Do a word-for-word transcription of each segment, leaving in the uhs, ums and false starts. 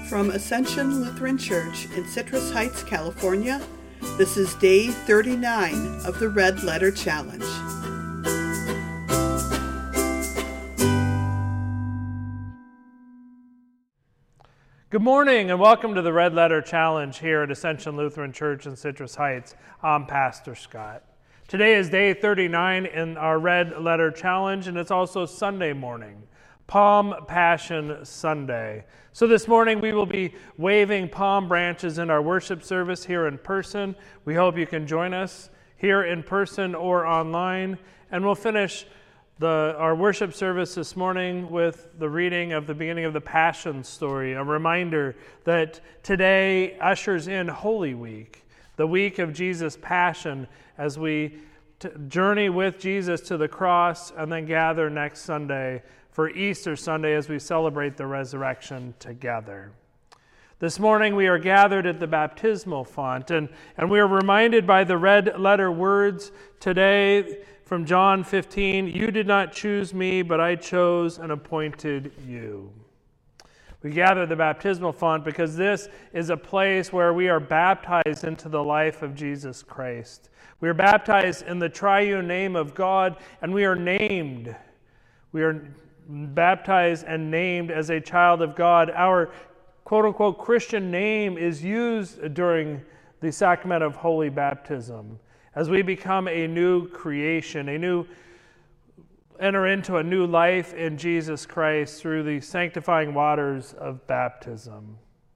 From Ascension Lutheran Church in Citrus Heights, California, this is day thirty-nine of the Red Letter Challenge. Good morning and welcome to the Red Letter Challenge here at Ascension Lutheran Church in Citrus Heights. I'm Pastor Scott. Today is day thirty-nine in our Red Letter Challenge, and it's also Sunday morning, Palm Passion Sunday. So this morning we will be waving palm branches in our worship service here in person. We hope you can join us here in person or online, and we'll finish the our worship service this morning with the reading of the beginning of the Passion story, a reminder that today ushers in Holy Week, the week of Jesus' Passion, as we t- journey with Jesus to the cross and then gather next Sunday for Easter Sunday as we celebrate the resurrection together. This morning we are gathered at the baptismal font, and, and we are reminded by the red letter words today from John fifteen, "You did not choose me, but I chose and appointed you." We gather at the baptismal font because this is a place where we are baptized into the life of Jesus Christ. We are baptized in the triune name of God, and we are named. We are baptized and named as a child of God. Our quote-unquote Christian name is used during the sacrament of holy baptism as we become a new creation, a new enter into a new life in Jesus Christ through the sanctifying waters of baptism.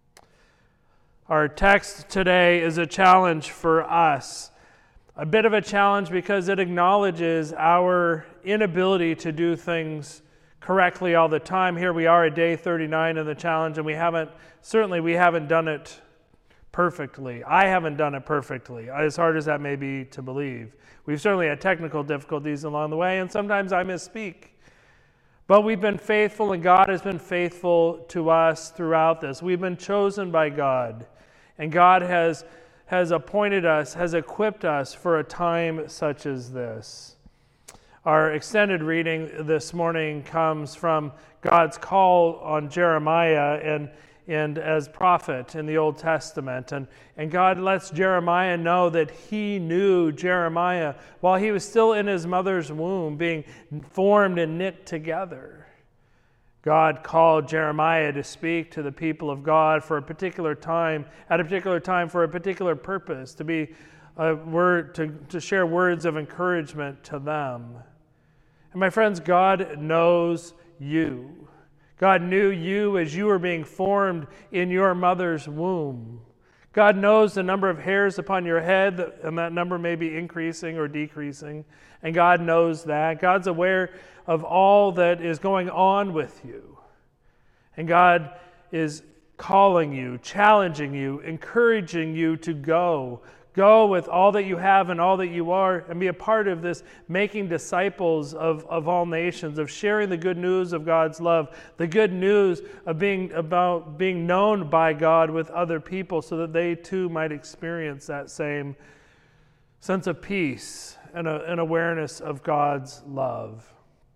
Our text today is a challenge for us. A bit of a challenge because it acknowledges our inability to do things correctly all the time. Here we are at day thirty-nine in the challenge, and we haven't, certainly we haven't done it perfectly. I haven't done it perfectly, as hard as that may be to believe. We've certainly had technical difficulties along the way, and sometimes I misspeak. But we've been faithful, and God has been faithful to us throughout this. We've been chosen by God, and God has, has appointed us, has equipped us for a time such as this. Our extended reading this morning comes from God's call on Jeremiah and, and as prophet in the Old Testament. And, and God lets Jeremiah know that he knew Jeremiah while he was still in his mother's womb, being formed and knit together. God called Jeremiah to speak to the people of God for a particular time, at a particular time for a particular purpose, to be a word, to, to share words of encouragement to them. And my friends, God knows you. God knew you as you were being formed in your mother's womb. God knows the number of hairs upon your head, and that number may be increasing or decreasing. And God knows that. God's aware of all that is going on with you. And God is calling you, challenging you, encouraging you to go. Go with all that you have and all that you are and be a part of this making disciples of, of all nations, of sharing the good news of God's love, the good news of being about being known by God with other people so that they too might experience that same sense of peace and a, an awareness of God's love.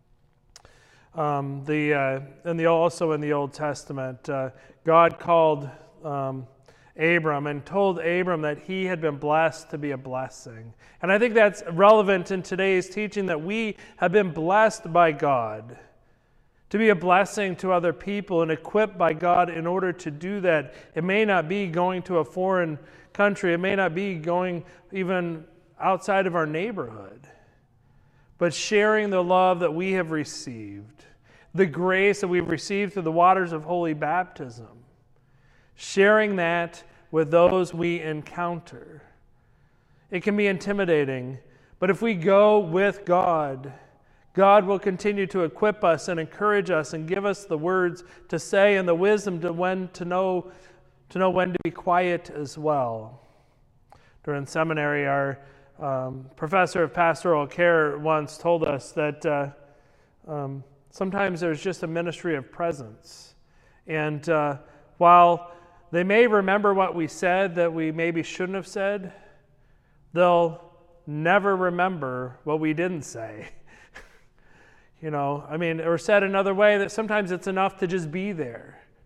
Um, the uh, and the also in the Old Testament, uh, God called Um, Abram and told Abram that he had been blessed to be a blessing. And I think that's relevant in today's teaching, that we have been blessed by God to be a blessing to other people and equipped by God in order to do that. It may not be going to a foreign country. It may not be going even outside of our neighborhood, but sharing the love that we have received, the grace that we've received through the waters of holy baptism. Sharing that with those we encounter. It can be intimidating, but if we go with God, God will continue to equip us and encourage us and give us the words to say and the wisdom to when to know to know when to be quiet as well. During seminary, our um, professor of pastoral care once told us that uh, um, sometimes there's just a ministry of presence, and uh, while they may remember what we said that we maybe shouldn't have said, they'll never remember what we didn't say. You know, I mean, or said another way, that sometimes it's enough to just be there,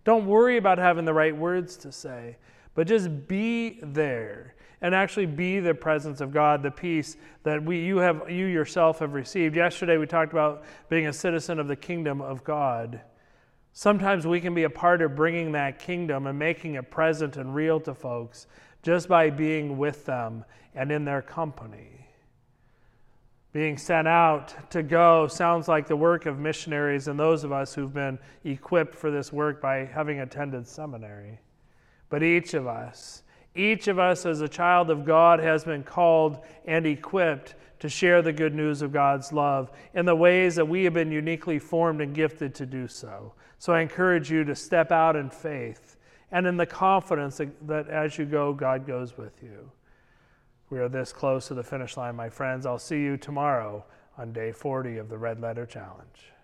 Don't worry about having the right words to say, but just be there and actually be the presence of God, the peace that we you have you yourself have received. Yesterday we talked about being a citizen of the kingdom of God. Sometimes we can be a part of bringing that kingdom and making it present and real to folks just by being with them and in their company. Being sent out to go sounds like the work of missionaries and those of us who've been equipped for this work by having attended seminary. But each of us, each of us as a child of God has been called and equipped to share the good news of God's love in the ways that we have been uniquely formed and gifted to do so. So I encourage you to step out in faith and in the confidence that, that as you go, God goes with you. We are this close to the finish line, my friends. I'll see you tomorrow on day forty of the Red Letter Challenge.